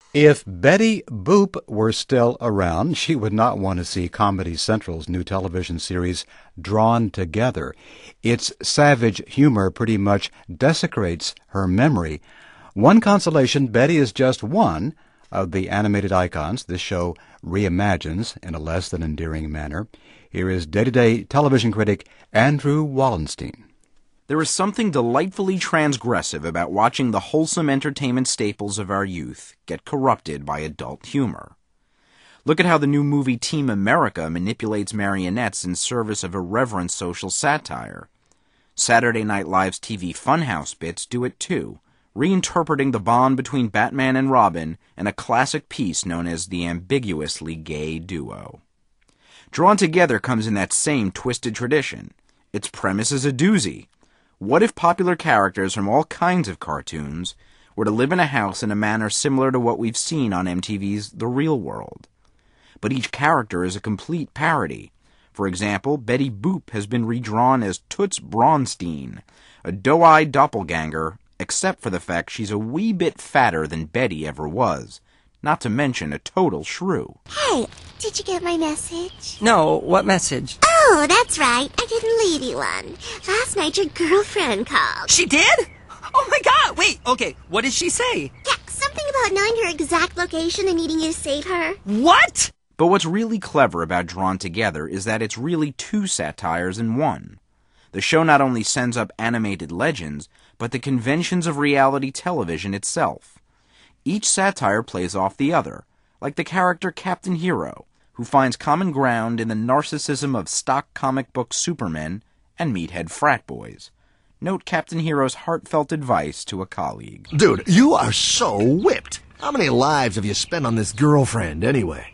If Betty Boop were still around, she would not want to see Comedy Central's new television series, Drawn Together. Its savage humor pretty much desecrates her memory. One consolation, Betty is just one of the animated icons this show reimagines in a less than endearing manner. Here is day-to-day television critic Andrew Wallenstein. There is something delightfully transgressive about watching the wholesome entertainment staples of our youth get corrupted by adult humor. Look at how the new movie Team America manipulates marionettes in service of irreverent social satire. Saturday Night Live's TV Funhouse bits do it too, reinterpreting the bond between Batman and Robin in a classic piece known as the ambiguously gay duo. Drawn Together comes in that same twisted tradition. Its premise is a doozy. What if popular characters from all kinds of cartoons were to live in a house in a manner similar to what we've seen on MTV's The Real World? But each character is a complete parody. For example, Betty Boop has been redrawn as Toots Braunstein, a doe-eyed doppelganger, except for the fact she's a wee bit fatter than Betty ever was, not to mention a total shrew. Hey, did you get my message? No, what message? Oh, that's right. I didn't leave you one. Last night your girlfriend called. She did? Oh my god, wait, okay, what did she say? Yeah, something about knowing her exact location and needing you to save her. What? But what's really clever about Drawn Together is that it's really two satires in one. The show not only sends up animated legends, but the conventions of reality television itself. Each satire plays off the other, like the character Captain Hero, who finds common ground in the narcissism of stock comic book supermen and meathead frat boys. Note Captain Hero's heartfelt advice to a colleague. Dude, you are so whipped. How many lives have you spent on this girlfriend, anyway?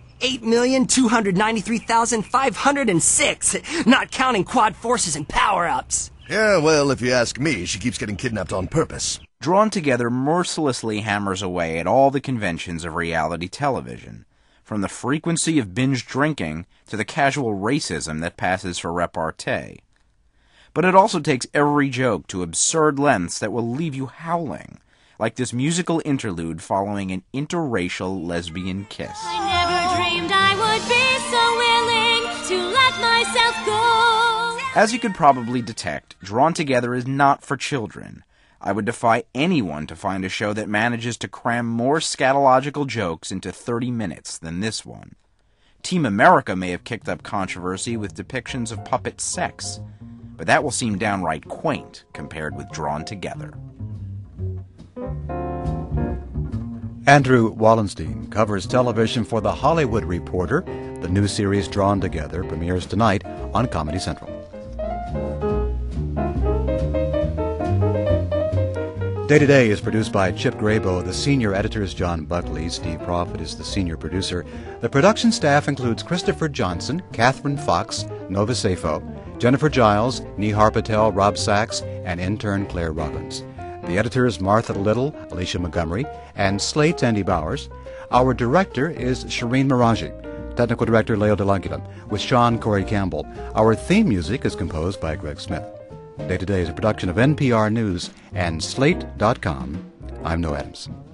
8,293,506, not counting quad forces and power-ups. Yeah, well, if you ask me, she keeps getting kidnapped on purpose. Drawn Together mercilessly hammers away at all the conventions of reality television, from the frequency of binge drinking to the casual racism that passes for repartee. But it also takes every joke to absurd lengths that will leave you howling, like this musical interlude following an interracial lesbian kiss. I never dreamed I would be so willing to let myself go. As you could probably detect, Drawn Together is not for children. I would defy anyone to find a show that manages to cram more scatological jokes into 30 minutes than this one. Team America may have kicked up controversy with depictions of puppet sex, but that will seem downright quaint compared with Drawn Together. Andrew Wallenstein covers television for The Hollywood Reporter. The new series Drawn Together premieres tonight on Comedy Central. Day to Day is produced by Chip Grabo. The senior editor is John Buckley. Steve Profit is the senior producer. The production staff includes Christopher Johnson, Catherine Fox, Nova Safo, Jennifer Giles, Nihar Patel, Rob Sachs, and intern Claire Robbins. The editors Martha Little, Alicia Montgomery, and Slate's Andy Bowers. Our director is Shireen Meraji. Technical director Leo DeLanguila, with Sean Corey Campbell. Our theme music is composed by Greg Smith. Day to Day is a production of NPR News and Slate.com. I'm Noah Adams.